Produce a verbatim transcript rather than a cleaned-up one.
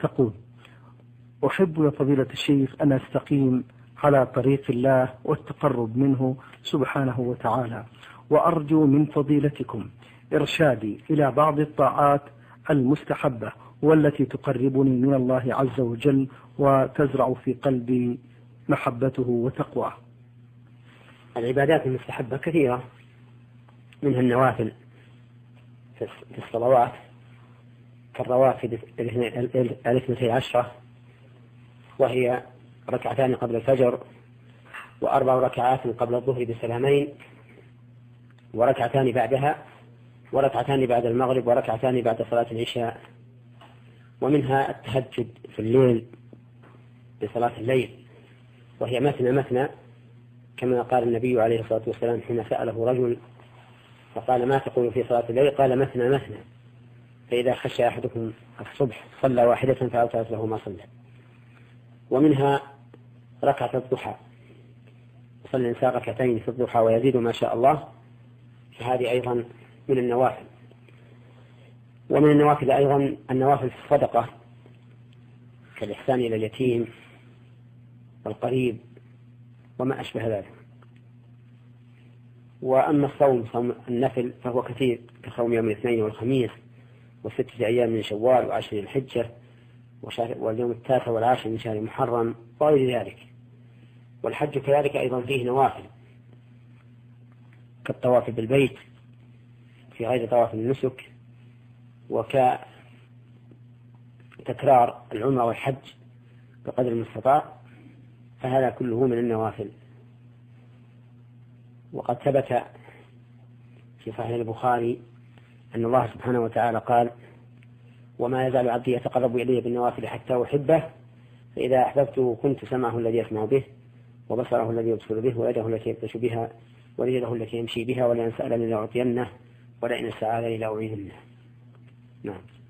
تقول: أحب يا فضيلة الشيخ أن أستقيم على طريق الله والتقرب منه سبحانه وتعالى، وأرجو من فضيلتكم إرشادي إلى بعض الطاعات المستحبة والتي تقربني من الله عز وجل وتزرع في قلبي محبته وتقواه. العبادات المستحبة كثيرة، منها النوافل في الصلوات كالرواتب الاثنتي عشرة، وهي ركعتان قبل الفجر، وأربع ركعات قبل الظهر بسلامين، وركعتان بعدها، وركعتان بعد المغرب، وركعتان بعد صلاة العشاء. ومنها التهجد في الليل بصلاة الليل، وهي مثنى مثنى، كما قال النبي عليه الصلاة والسلام حين سأله رجل فقال: ما تقول في صلاة الليل؟ قال: مثنى مثنى، فإذا خشى أحدكم الصبح صلى واحدة فأوترت له ما صلى. ومنها ركعة الضحى، يصلي الإنسان ركعتين في الضحى ويزيد ما شاء الله، فهذه أيضا من النوافل. ومن النوافل أيضا النوافل في الصدقة كالإحسان إلى اليتيم والقريب وما أشبه ذلك. وأما الصوم، صوم النفل، فهو كثير كصوم يوم الاثنين والخميس وستة أيام من شوال وعشر الحجة واليوم التاسع والعاشر من شهر محرم وغير ذلك. والحج كذلك أيضا فيه نوافل كالطواف بالبيت في غير طواف النسك، وكتكرار العمرة والحج بقدر المستطاع، فهذا كله من النوافل. وقد ثبت في صحيح البخاري أن الله سبحانه وتعالى قال: وما يزال عبدي يتقرب إلي بالنوافل حتى أحبه، فإذا أحببته كنت سمعه الذي يسمع به، وبصره الذي يبصر به، ويده التي يبطش بها، ورجله التي يمشي بها، ولئن سألني لأعطينه، ولئن استعاذني لأعيذنه. نعم.